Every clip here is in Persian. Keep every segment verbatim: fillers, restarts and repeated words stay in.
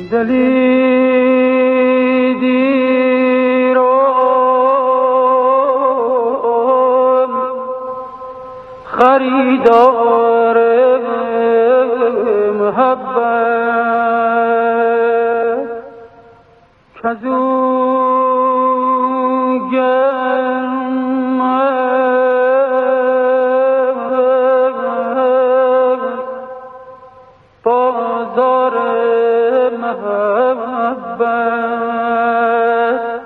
دلی دیرم خریدار محبت کزو گرم بازار محبت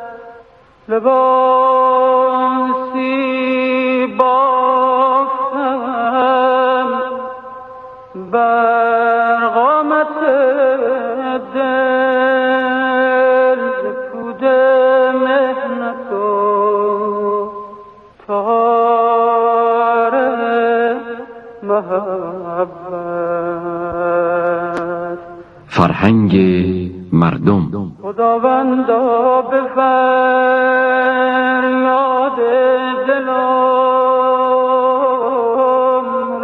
لباسی بافتم بر قامت دل پود مهنت و تار محبت. فرهنگ مردم. خداوندا به فریاد دلم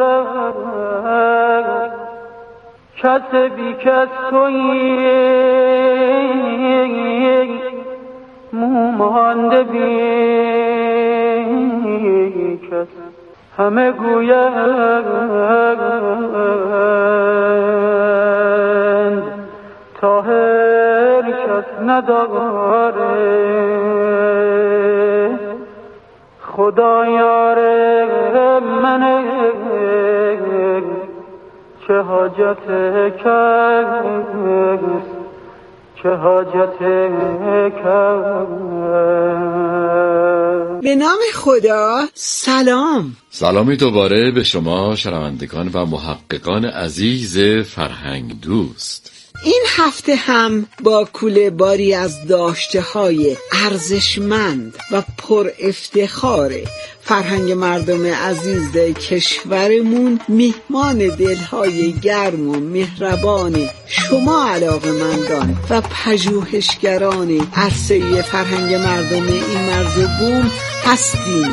رفت کس بی کس تویی مومانده بی کس همه گویند طاهر کس نداره خدا یار منه چه حاجت کس چه حاجت کس. به نام خدا. سلام. سلامی دوباره به شما شنوندگان و محققان عزیز فرهنگ دوست. این هفته هم با کوله باری از داشته های ارزشمند و پر افتخار فرهنگ مردم عزیز کشورمون میهمان دلهای گرم و مهربان شما علاقه‌مندان و پژوهشگران عرصه فرهنگ مردم این مرز و بوم هستیم.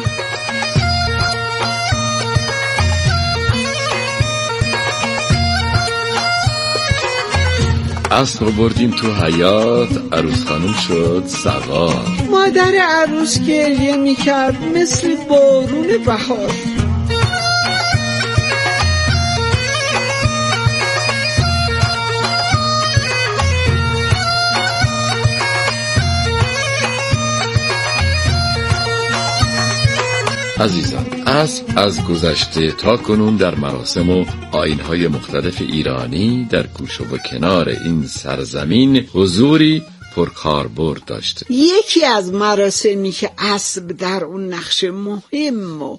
اسب رو بردیم تو حیاط، عروس خانم شد سوار. مادر عروس گریه میکرد مثل بارون بهار. عزیزان، اسب از گذشته تا کنون در مراسم و آیین‌های مختلف ایرانی در گوشه و کنار این سرزمین حضوری پرکاربرد داشته. یکی از مراسمی که اسب در اون نقش مهم و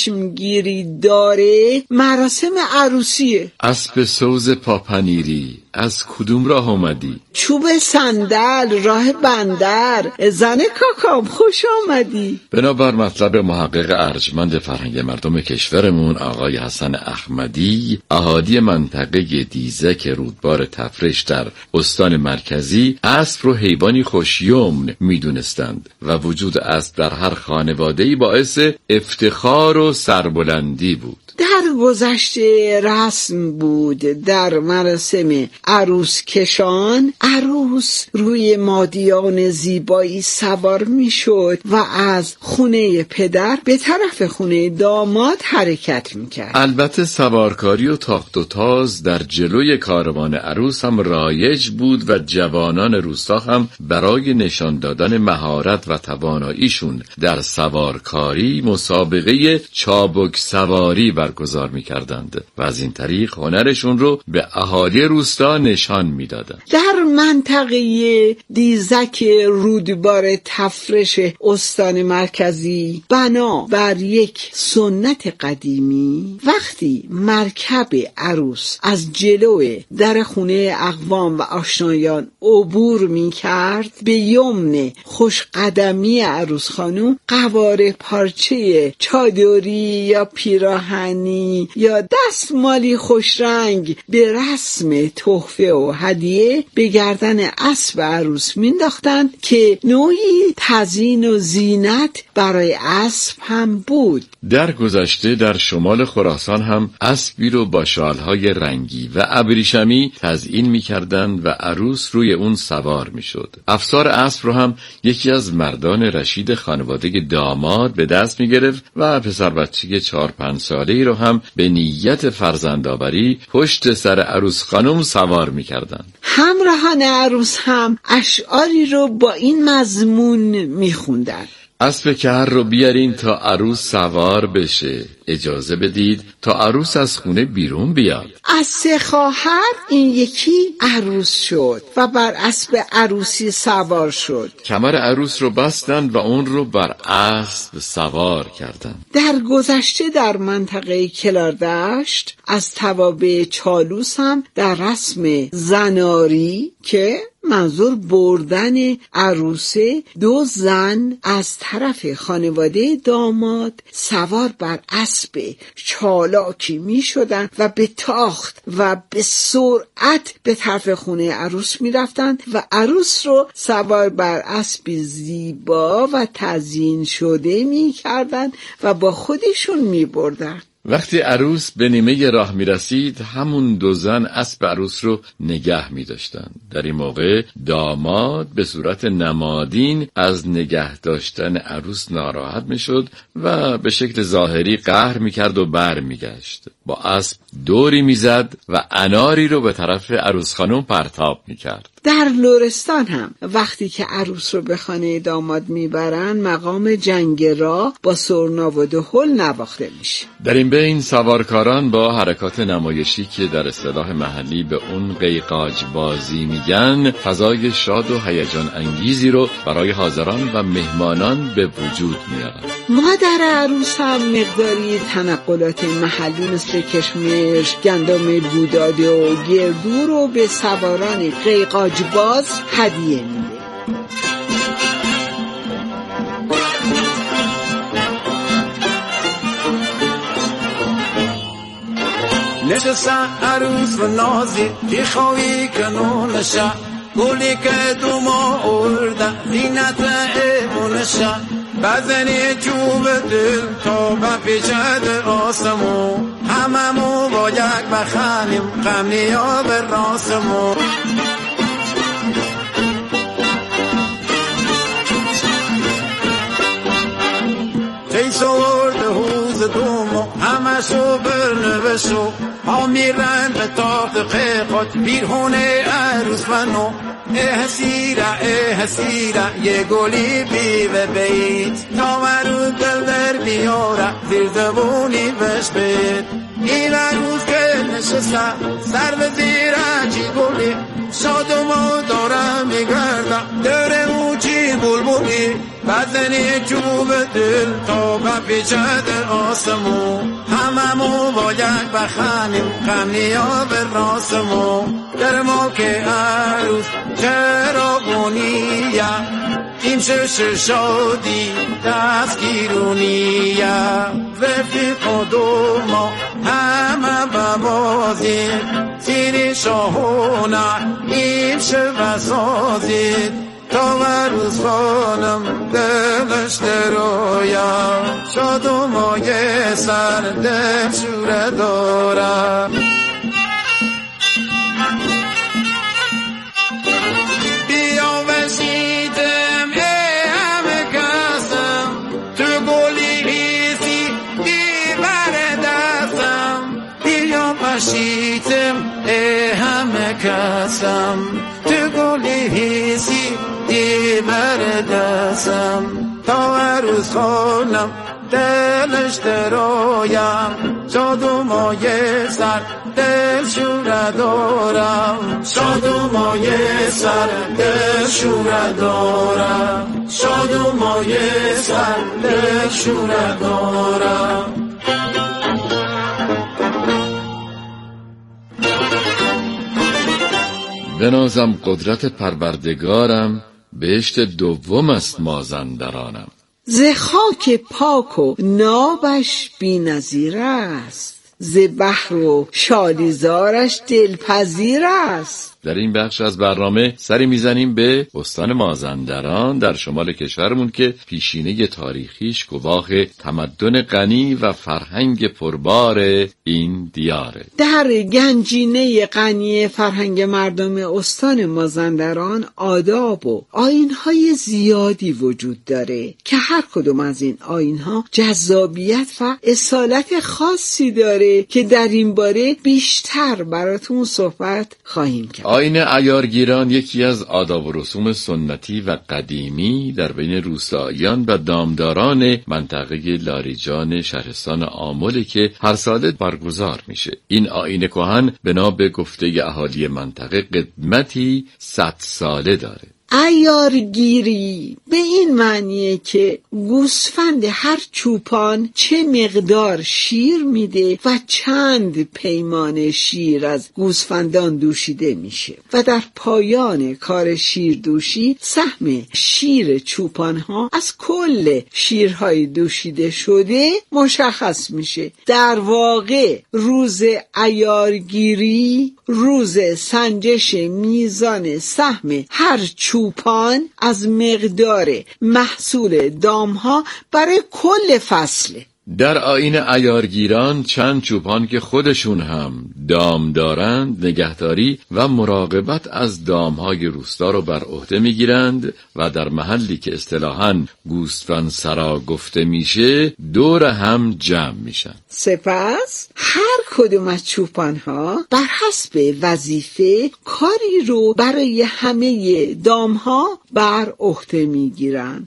چشمگیری داره مراسم عروسیه. اسب سوز پاپنیری، از کدوم راه اومدی؟ چوب صندل، راه بندر، زن کاکام خوش آمدی. بنابر مطلب محقق ارجمند فرهنگ مردم کشورمون آقای حسن احمدی، اهالی منطقه دیزک رودبار تفرش در استان مرکزی اسب رو حیوانی خوشیمن میدونستند و وجود اسب در هر خانواده‌ای باعث افتخار و سربلندی بود. در گذشته رسم بود در مراسم عروس کشان عروس روی مادیان زیبایی سوار می شد و از خونه پدر به طرف خونه داماد حرکت می کرد. البته سوارکاری و تاخت و تاز در جلوی کاروان عروس هم رایج بود و جوانان روستا هم برای نشان دادن مهارت و تواناییشون در سوارکاری مسابقه چابک سواری برگزار می‌کردند و از این طریق هنرشون رو به اهالی روستا نشان می‌دادند. در منطقه دیزک رودبار تفرش استان مرکزی بنا بر یک سنت قدیمی وقتی مرکب عروس از جلو در خونه اقوام و آشنایان عبور می‌کرد به یمن خوش قدمی عروس خانم قواره پارچه چادری یا پیراهن خوردنی یا دستمالی خوشرنگ به رسم تحفه و هدیه به گردن اسب عروس مینداختند که نوعی تزیین و زینت برای اسب هم بود. در گذشته در شمال خراسان هم اسبی رو با شالهای رنگی و ابریشمی تزیین می‌کردند و عروس روی اون سوار می‌شد. افسار اسب رو هم یکی از مردان رشید خانواده داماد به دست می‌گرفت و پسر بچه چهار پنج ساله‌ای رو هم به نیت فرزندآوری پشت سر عروس خانم سوار می‌کردند. همراهان عروس هم اشعاری رو با این مضمون می‌خوندند: اسب کهر رو بیارین تا عروس سوار بشه، اجازه بدید تا عروس از خونه بیرون بیاد. از سه خواهر این یکی عروس شد و بر اسب عروسی سوار شد. کمر عروس رو بستن و اون رو بر اسب سوار کردن. در گذشته در منطقه کلاردشت از توابع چالوس هم در رسم زناری که منظور بردن عروسه، دو زن از طرف خانواده داماد سوار بر اسب چالاکی می شدن و به تاخت و به سرعت به طرف خونه عروس می رفتن و عروس رو سوار بر اسب زیبا و تزیین شده می کردن و با خودشون می بردن. وقتی عروس به نیمه راه می رسید، همون دو زن اسب عروس رو نگه می داشتن. در این موقع داماد به صورت نمادین از نگه داشتن عروس ناراحت می شد و به شکل ظاهری قهر می کرد و بر می گشت. با اسب دوری می زد و اناری رو به طرف عروس خانم پرتاب می کرد. در لرستان هم وقتی که عروس رو به خانه داماد میبرن، مقام جنگ را با سرنا و دهل نواخته میشه. در این بین سوارکاران با حرکات نمایشی که در اصطلاح محلی به اون قیقاج بازی میگن، فضای شاد و هیجان انگیزی رو برای حاضران و مهمانان به وجود میارن. مادر عروس هم مقداری تنقلات محلی مثل کشمش، گندم بوداده و گردو رو به سواران قیقاج باز هدیه میده. نشستن عروس و نازی بی خواهی کنونشا، گولی که دو ما ارده زینت ایمونشا، بزنی چوب دل تا بپیچد آسمو، هممو با یک بخانیم غم نیا به راسمو. سوارد حوز دومو همشو برنوشو، ها میرن به تاخت قیقات بیرهونه عروس فنو. اه حسیره اه حسیره یه گلی بی و بیت، تا عروس دل در بیاره زیر زبونی بش بید. این عروس که نشسته سر به زیره چی گلی، شادمو دارم میگردم داره او چی بلبلی، بزنی چوب دل تا بپیچد آسمو، هممو با یک بخانیم غم نیا به راسمو. در ما که عروس چرا گونیه، این شش شادی دستگیرونیه، رفیق و دوما همه ببازید، سیر شاهونه این شب سازید، تا عروس خانم دلش درویا، شاد و مایه سر دل شوره داره. بیا وشیدم ای همه کسم، تو گلی ریزی دیبر دستم. بیا وشیدم ای همه کسم، تو گلی ریزی دیبر دستم، تا عروس خانم دلش درایم، شاد و مایه سر دل شوره دارم، شاد و مایه سر دل شوره دارم، شاد و مایه سر دل شوره دارم. بنازم قدرت پروردگارم، بهشت دوم است مازندرانم. ز خاک پاک و نابش بی‌نظیر است، ز بحر و شالیزارش دلپذیر است. در این بخش از برنامه سری میزنیم به استان مازندران در شمال کشورمون که پیشینه تاریخیش گواه تمدن غنی و فرهنگ پربار این دیاره. در گنجینه غنی فرهنگ مردم استان مازندران آداب و آیین‌های زیادی وجود داره که هر کدوم از این آیین‌ها جذابیت و اصالت خاصی داره که در این باره بیشتر براتون صحبت خواهیم کرد. آیین عیارگیران یکی از آداب و رسوم سنتی و قدیمی در بین روستاییان و دامداران منطقه لاریجان شهرستان آمل که هر ساله برگزار میشه. این آیین کهن بنا به گفته اهالی منطقه قدمتی صد ساله داره. عیارگیری به این معنیه که گوسفند هر چوپان چه مقدار شیر میده و چند پیمان شیر از گوسفندان دوشیده میشه و در پایان کار شیر دوشی سهم شیر چوپان ها از کل شیرهای دوشیده شده مشخص میشه. در واقع روز عیارگیری روز سنجش میزان سهم هر چوپان چوپان از مقدار محصول دامها برای کل فصله. در آیین عیارگیران چند چوپان که خودشون هم دام دارند نگهداری و مراقبت از دامهای روستا رو بر عهده میگیرند و در محلی که اصطلاحاً گوسفند سرا گفته میشه دور هم جمع میشن. سپس هر کدوم از چوپانها بر حسب وظیفه کاری رو برای همه دامها بر عهده میگیرن.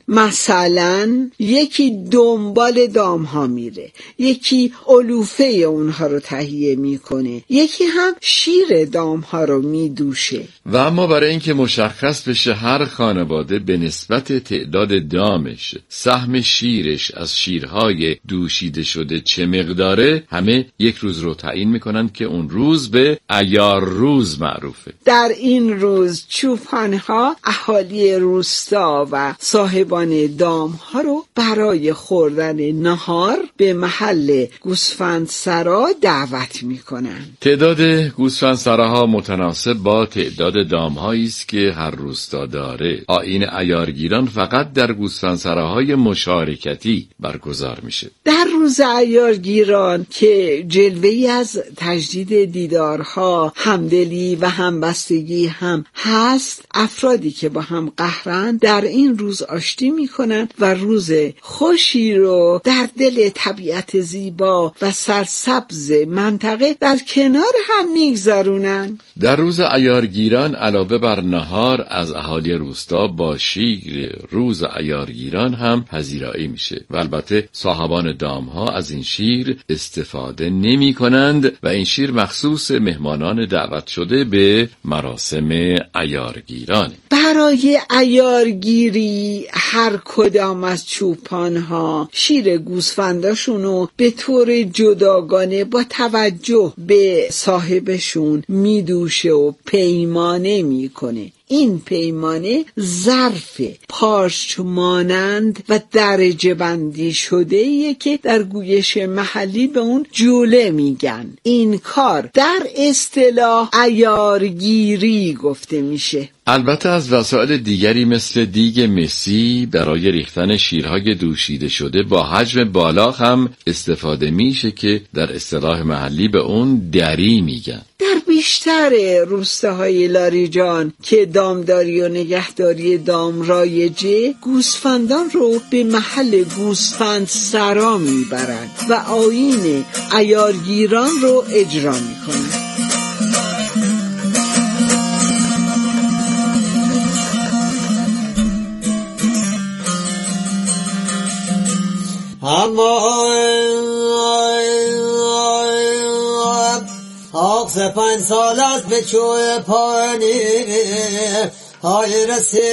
مثلا یکی دنبال دامها میره، یکی علوفه اونها رو تهیه میکنه، یکی هم شیر دامها رو میدوشه. و اما برای اینکه مشخص بشه هر خانواده به نسبت تعداد دامش سهم شیرش از شیرهای دوشیده شده چه مقداره، همه یک روز رو تعیین میکنن که اون روز به عیار روز معروفه. در این روز چوپانها اهالی روستا و صاحبان دامها رو برای خوردن نهار به محل گوسفند سرا دعوت میکنن. تعداد گوسفند سراها متناسب با تعداد دامهایی است که هر روستا داره. آیین عیارگیران فقط در گوسفند سراهای مشارکتی برگزار میشه. در روز عیارگیران که جلوه‌ای از تجدید دیدارها، همدلی و همبستگی هم هست، افرادی که با هم قهرند در این روز آشتی میکنن و روز خوشی رو در دل طبیعت زیبا و سرسبز منطقه در کنار هم میگذرونن. در روز عیارگیران علاوه بر نهار از اهالی روستا با شیر روز عیارگیران هم پذیرایی میشه و البته صاحبان دامها از این شیر استفاده نمی کنند و این شیر مخصوص مهمانان دعوت شده به مراسم عیارگیرانه. برای عیارگیری هر کدام از چوپانها شیر گوسفنداشونو به طور جداگانه با توجه به صاحبشون میدوشه و پیمانه میکنه. این پیمانه ظرف پارچ مانند و درجه بندی شده ایه که در گویش محلی به اون جوله میگن. این کار در اصطلاح عیارگیری گفته میشه. البته از وسایل دیگری مثل دیگ مسی برای ریختن شیرهای دوشیده شده با حجم بالا هم استفاده میشه که در اصطلاح محلی به اون دری میگن. در بیشتر روستاهای لاریجان که دامداری و نگهداری دام رایجه، گوسفندان رو به محل گوسفند سرا میبرند و آیین عیارگیران رو اجرا میکنند. اما آق سپن سال است به چوی پانی های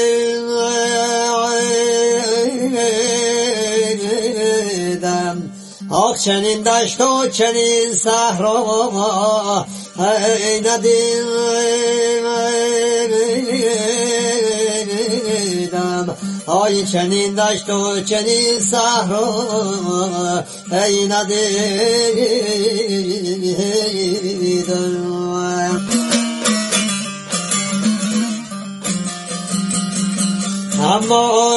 رسیدم. آق چنین دشت و چنین صحرا ای ندیدم. های چنین دشت و چنین صحرا ای ندیدم. اما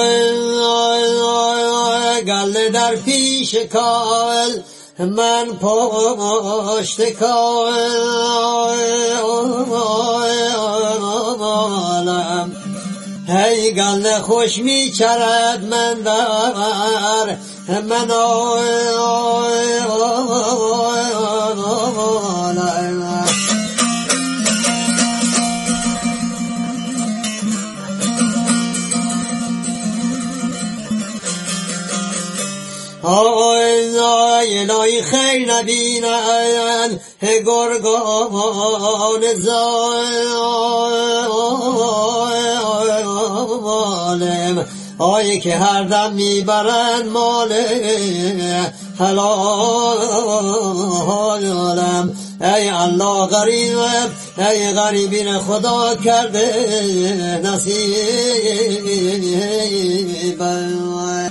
گله در پیش کال من پشت کالم هی گله خوش می چرد من در من آلم. آی آی نای خیر نبینن گرگان ظالم آی که هر دم میبرن مال حلالم. ای الله غریبم ای غریبین خدا کرده نصیبم.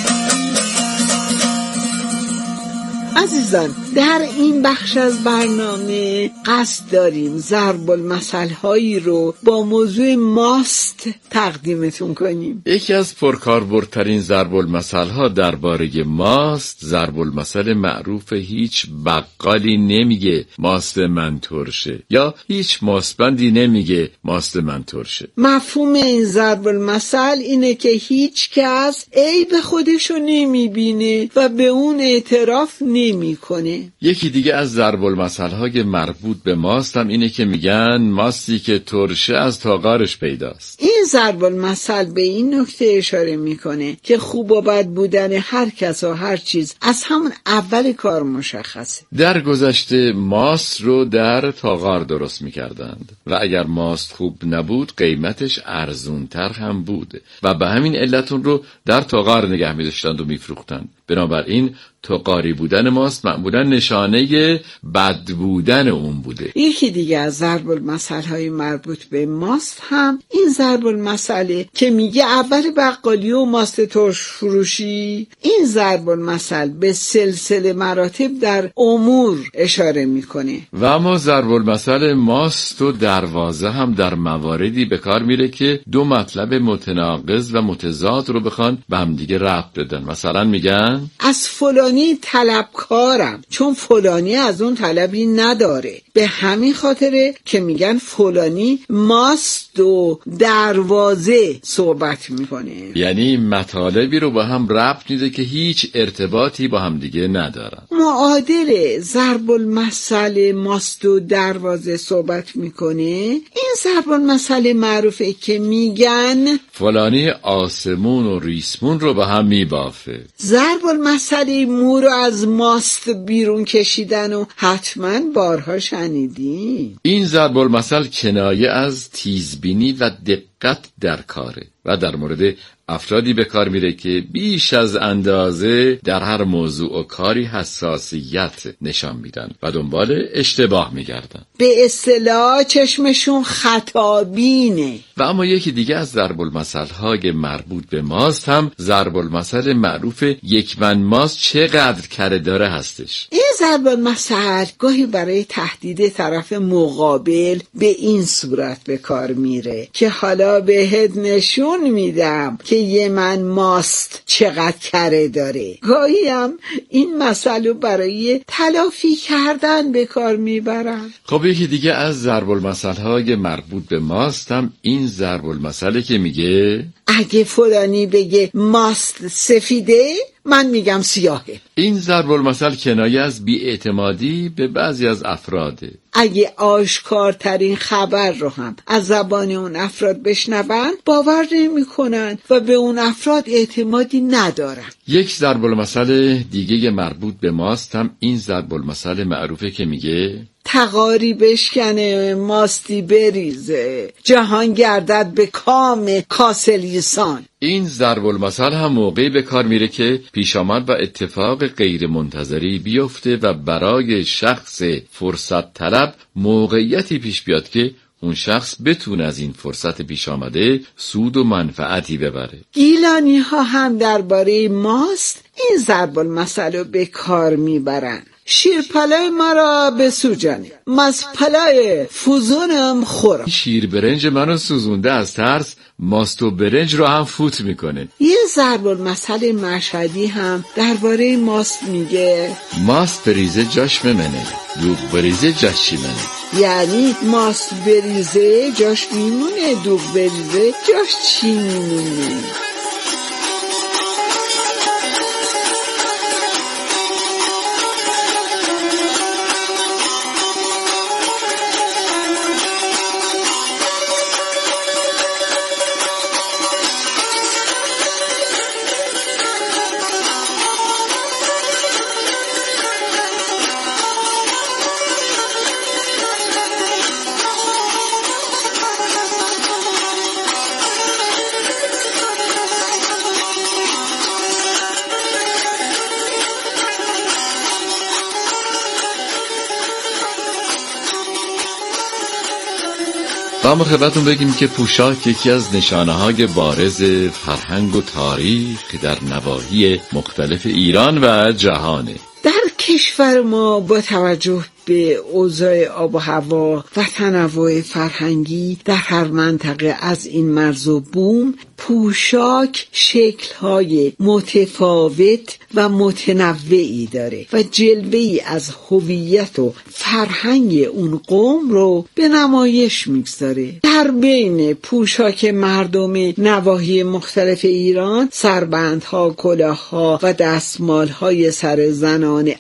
عزیزان در این بخش از برنامه قصد داریم ضرب المثل هایی رو با موضوع ماست تقدیمتون کنیم. یکی از پرکاربردترین ضرب المثل ها درباره ماست ضرب المثل معروف هیچ بقالی نمیگه ماست من ترشه یا هیچ ماستبندی نمیگه ماست من ترشه. مفهوم این ضرب المثل اینه که هیچ کس عیب خودشو نمیبینه و به اون اعتراف نمیکنه. یکی دیگه از ضرب المثل های مربوط به ماست هم اینه که میگن ماستی که ترشه از تاغارش پیداست. این ضرب المثل به این نکته اشاره میکنه که خوب و بد بودن هر کس و هر چیز از همون اول کار مشخصه. در گذشته ماست رو در تاغار درست میکردند و اگر ماست خوب نبود قیمتش ارزونتر هم بود و به همین علتون رو در تاغار نگه میداشتند و میفروختند. بنابراین تاغاری بودن ماست معمولا نشانه بد بودن اون بوده. یکی دیگه از ضرب المثل های مربوط به ماست هم این ضرب المثله که میگه اول بقالی و ماست ترش فروشی. این ضرب المثل به سلسله مراتب در امور اشاره میکنه. و اما ضرب المثل ماست و دروازه هم در مواردی به کار میره که دو مطلب متناقض و متضاد رو بخوان به هم دیگه ربط بدن. مثلا میگن از فلانی طلبکارم چون فلانی از اون طلبی نداره، به همین خاطره که میگن فلانی ماست و دروازه صحبت میکنه. یعنی مطالبی رو با هم ربط میده که هیچ ارتباطی با هم دیگه ندارن. معادل ضرب المثل ماست و دروازه صحبت میکنه. این ضرب المثل معروفه که میگن فلانی آسمون و ریسمون رو با هم میبافه. ضرب المثل مو رو از ماست بیرون کشیدن و حتما بارها شنیدین. این ضرب المثل کنایه از تیزبینی و دقت در کاره و در مورد افرادی به کار میره که بیش از اندازه در هر موضوع و کاری حساسیت نشان میدن و دنبال اشتباه میگردن. به اصطلاح چشمشون خطابینه. و اما یکی دیگه از ضرب المثل های مربوط به ماست هم ضرب المثل معروف یک من ماست چقدر کره داره هستش. این ضرب المثل گاهی برای تهدید طرف مقابل به این صورت به کار میره که حالا بهت نشون میدم که یه من ماست چقدر کره داره. گاهی هم این مسئله برای تلافی کردن به کار میبرن. خب یکی دیگه از ضرب المثل های مربوط به ماست هم این ضرب المثله که میگه اگه فلانی بگه ماست سفیده من میگم سیاهه. این ضرب المثل کنایه از بی‌اعتمادی به بعضی از افراده. اگه آشکارترین خبر رو هم از زبان اون افراد بشنون باور نمی کنن و به اون افراد اعتمادی ندارن. یک ضرب المثل دیگه مربوط به ماست هم این ضرب المثل معروفه که میگه تغاری بشکنه ماستی بریزه جهان گردد به کام کاسلیسان. این ضرب المثل هم موقعی به کار میره که پیش آمد و اتفاق غیر منتظری بیفته و برای شخص فرصت طلب موقعیتی پیش بیاد که اون شخص بتونه از این فرصت پیش آمده سود و منفعتی ببره. گیلانی ها هم درباره ماست این ضرب المثل رو به کار میبرن. شیرپلای ما را بسوجانه، ماستپلای فوزونم خورم. شیر برنج منو سوزونده، از ترس ماست و برنج رو هم فوت میکنه. یه ضرب المثل مشهدی هم درباره ماست میگه ماست بریزه جاش ممنه، دوغ بریزه جاش چی منه. یعنی ماست بریزه جاش میمونه، دوغ بریزه جاش چی میمونه. و ما خدمتتون بگیم که پوشاک یکی از نشانه‌های بارز فرهنگ و تاریخ در نواحی مختلف ایران و جهانه. در کشور ما با توجه به اوضاع آب و هوا و تنوع فرهنگی در هر منطقه از این مرز و بوم، پوشاک شکل‌های متفاوت و متنوعی داره و جلوه‌ای از هویت و فرهنگ اون قوم رو به نمایش میگذاره. در بین پوشاک مردم نواحی مختلف ایران، سربندها، کلاه‌ها و دستمال‌های سر زنان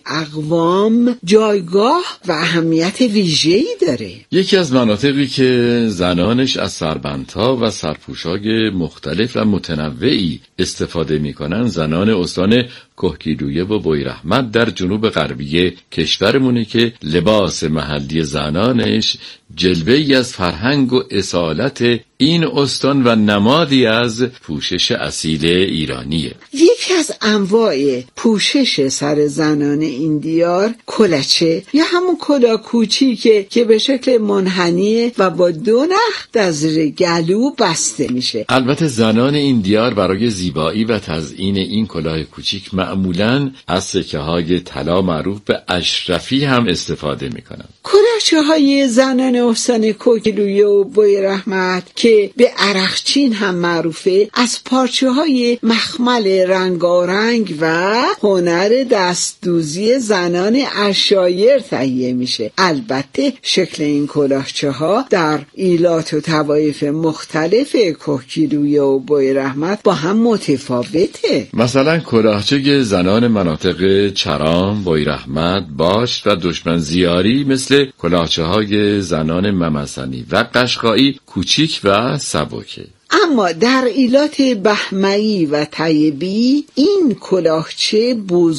اقوام جایگاه و اهمیت ویژه‌ای داره. یکی از مناطقی که زنانش از سربندها و سرپوشاک مختلف و متنوعی استفاده میکنن زنان استان کهگیلویه و بویراحمد در جنوب غربی کشورمونه که لباس محلی زنانش جلوه‌ای از فرهنگ و اصالت این استان و نمادی از پوشش اصیل ایرانیه. یکی از انواع پوشش سر زنان این دیار کلچه یا همون کلاه کوچیکه که به شکل منحنیه و با دو نخ در زیر گلو بسته میشه. البته زنان این دیار برای زیبایی و تزیین این کلاه کوچیک معمولاً از سکه‌های طلا معروف به اشرفی هم استفاده میکنن. کلاه های زنان استان کهگیلویه و بویراحمد که به عرقچین هم معروفه، از پارچه های مخمل رنگارنگ و هنر دستدوزی زنان عشایر تهیه میشه. البته شکل این کلاهچه ها در ایلات و طوایف مختلف کهگیلویه و بویراحمد با هم متفاوته. مثلا کلاهچه زنان مناطق چرام، بویراحمد، باشت و دشمنزیاری مثل کلاهچه های زنان ممسنی و قشقایی کوچیک و سبکه. اما در ایلات بهمنی و طیبی این کلاهچه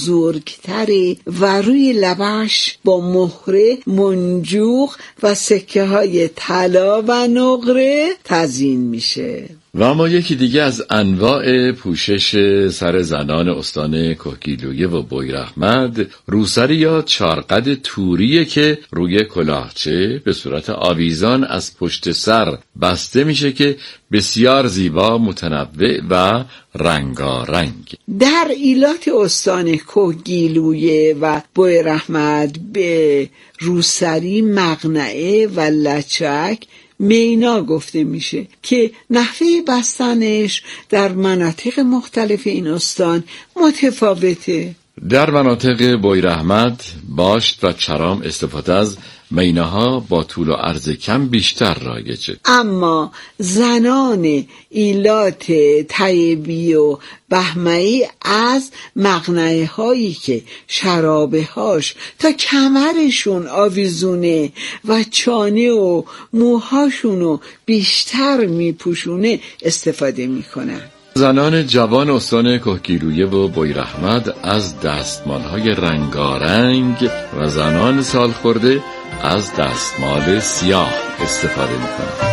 بزرگتره و روی لبش با مهره، منجوق و سکه های طلا و نقره تزیین میشه. و اما یکی دیگه از انواع پوشش سر زنان استان کهگیلویه و بویراحمد روسری یا چارقد توریه که روی کلاهچه به صورت آویزان از پشت سر بسته میشه که بسیار زیبا، متنوع و رنگارنگ. در ایلات استان کهگیلویه و بویراحمد به روسری، مقنعه و لچک مینا گفته میشه که نحوه بستنش در مناطق مختلف این استان متفاوته. در مناطق بویراحمد، باشت و چرام استفاده از میناها با طول و عرض کم بیشتر رایجه. اما زنان ایلات طیبی و بهمنی از مقنعه هایی که شرابه هاش تا کمرشون آویزونه و چانه و موهاشونو بیشتر میپوشونه استفاده میکنن. زنان جوان استان کهگیلویه و بویراحمد از دستمال‌های رنگارنگ و زنان سالخورده از دستمال سیاه استفاده می‌کنند.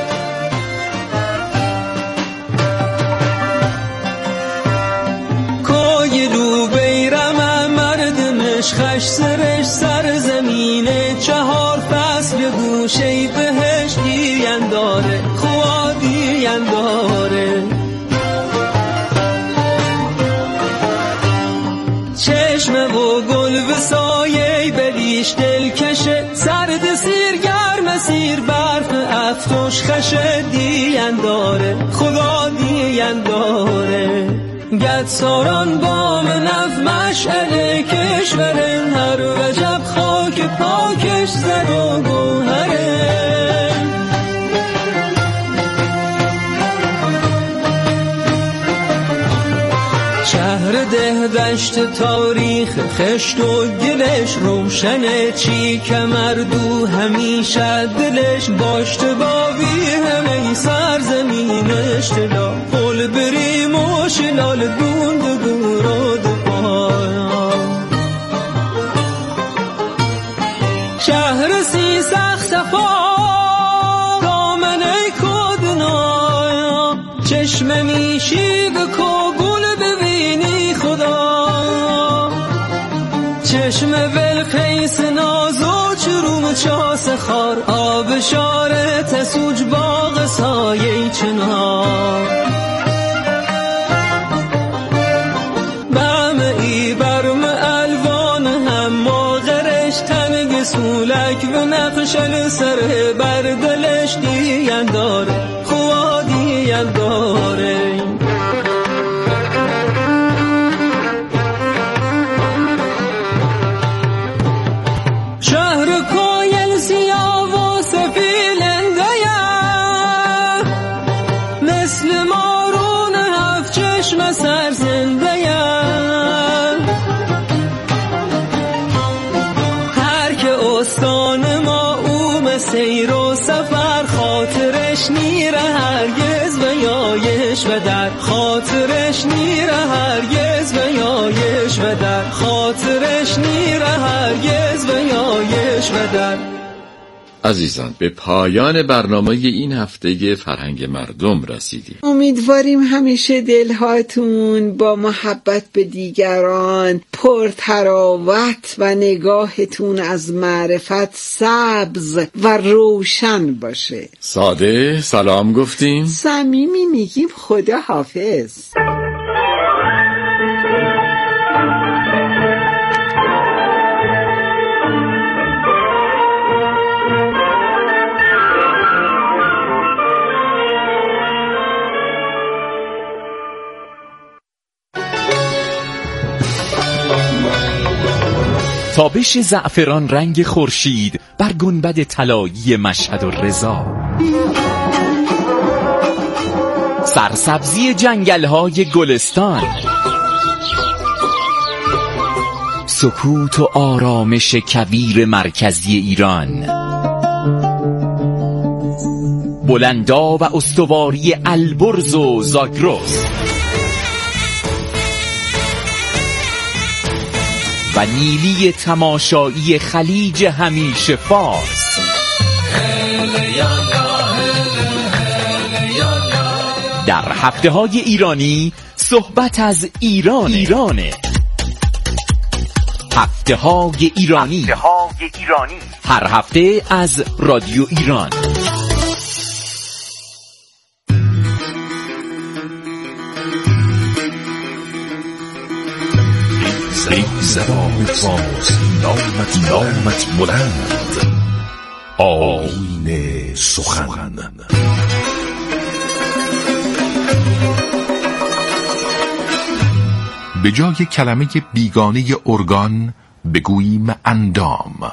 کهگیلو بیرم مردمش خش سرش سر زمینه چهار فصل هست یه گوشه بهشتی انداره خوادی انداره چشمه و گل به سایه بلیش دل کشه سرد سیر گرم سیر برف افتوش خشه دینداره خدا دینداره گد ساران بام نف مشعل کشوره هر وجب خاک پاکش زد و گوهره شهر ده دشت تاریخ خشت و گلش روشنه چی کمردو همیشه دلش باشت باوی همه سرزمینش دلا قول بریم و شلال دون دو دور و دو پایان شهر سی سخت صفا دامنه کدنا چشم میشی به کگل چشم ولقیس ناز و چروم چاس خار آب شاره تسوج باغ سایه چنار بم ای برم الوان هم ماغرش تنگ سولک و نقشل سر بردلش دینداره خوا دینداره سیر و سفر خاطرش نیره هرگز به یایش و در خاطرش نیره هرگز به یایش و در خاطرش نیره هرگز به یایش و در. عزیزان به پایان برنامه این هفته فرهنگ مردم رسیدیم. امیدواریم همیشه دلهاتون با محبت به دیگران پر تراوت و نگاهتون از معرفت سبز و روشن باشه. ساده سلام گفتیم، صمیمی میگیم خدا حافظ. تابش زعفران رنگ خورشید بر گنبد طلایی مشهد و رضا، سرسبزی جنگل‌های گلستان، سکوت و آرامش کویر مرکزی ایران، بلندا و استواری البرز و زاگرس و نیلی تماشایی خلیج همیشه فارس. در هفته های ایرانی صحبت از ایران ایرانه. هفته های ایرانی. هفته های ایرانی هر هفته از رادیو ایران. ای زبان فارسی نامت نامت بلند، آیین سخن. به جای کلمه بیگانه ارگان بگوییم اندام.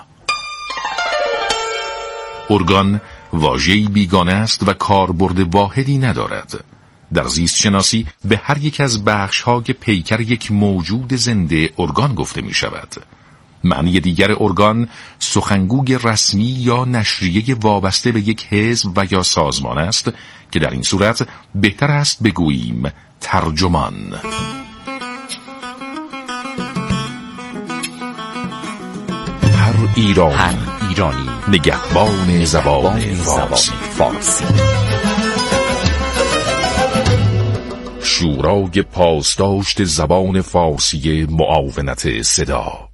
ارگان واژه‌ای بیگانه است و کاربرد واحدی ندارد. در زیست شناسی به هر یک از بخش‌های پیکر یک موجود زنده ارگان گفته می شود. معنی دیگر ارگان سخنگوی رسمی یا نشریه وابسته به یک حزب و یا سازمان است که در این صورت بهتر است بگوییم ترجمان. هر ایرانی, هر ایرانی نگهبان زبان فارسی. فارسی. شورای پاسداشت زبان فارسی معاونت صدا.